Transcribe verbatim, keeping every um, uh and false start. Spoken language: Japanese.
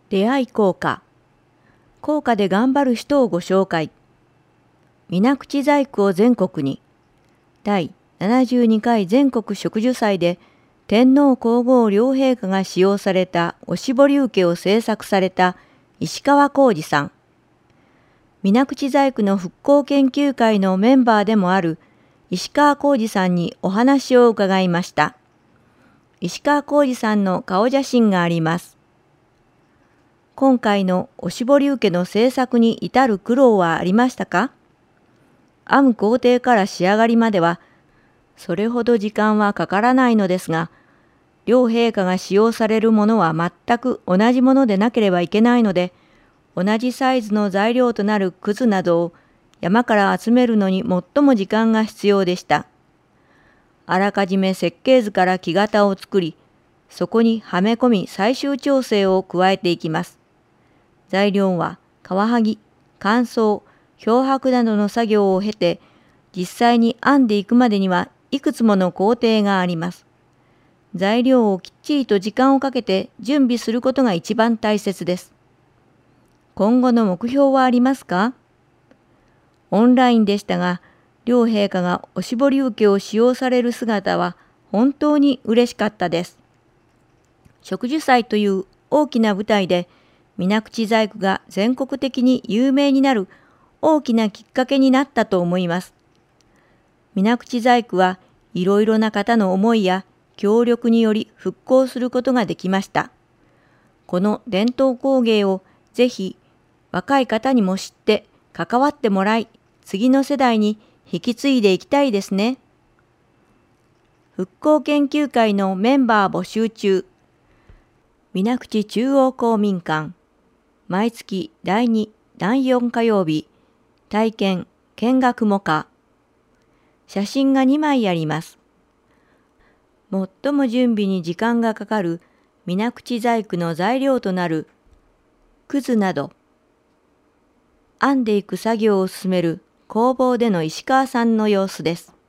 出会い効果。効果で頑張る人をご紹介。水口細工を全国に。だいななじゅうにかい全国植樹祭で天皇皇后両陛下が使用されたおしぼり受けを制作された石川浩二さん。水口細工の復興研究会のメンバーでもある石川浩二さんにお話を伺いました。石川浩二さんの顔写真があります。今回のおしぼり受けの制作に至る苦労はありましたか？編む工程から仕上がりまではそれほど時間はかからないのですが、両陛下が使用されるものは全く同じものでなければいけないので、同じサイズの材料となるくずなどを山から集めるのに最も時間が必要でした。あらかじめ設計図から木型を作り、そこにはめ込み最終調整を加えていきます。材料はカワハギ、乾燥、漂白などの作業を経て、実際に編んでいくまでにはいくつもの工程があります。材料をきっちりと時間をかけて準備することが一番大切です。今後の目標はありますか？オンラインでしたが、両陛下がおしぼり受けを使用される姿は本当に嬉しかったです。植樹祭という大きな舞台で、水口細工が全国的に有名になる大きなきっかけになったと思います。水口細工はいろいろな方の思いや協力により復興することができました。この伝統工芸をぜひ若い方にも知って関わってもらい、次の世代に引き継いでいきたいですね。復興研究会のメンバー募集中。水口中央公民館。毎月だいに、だいよん火曜日。体験、見学も可。写真がにまいあります。最も準備に時間がかかる水口細工の材料となるくずなど、編んでいく作業を進める工房での石川さんの様子です。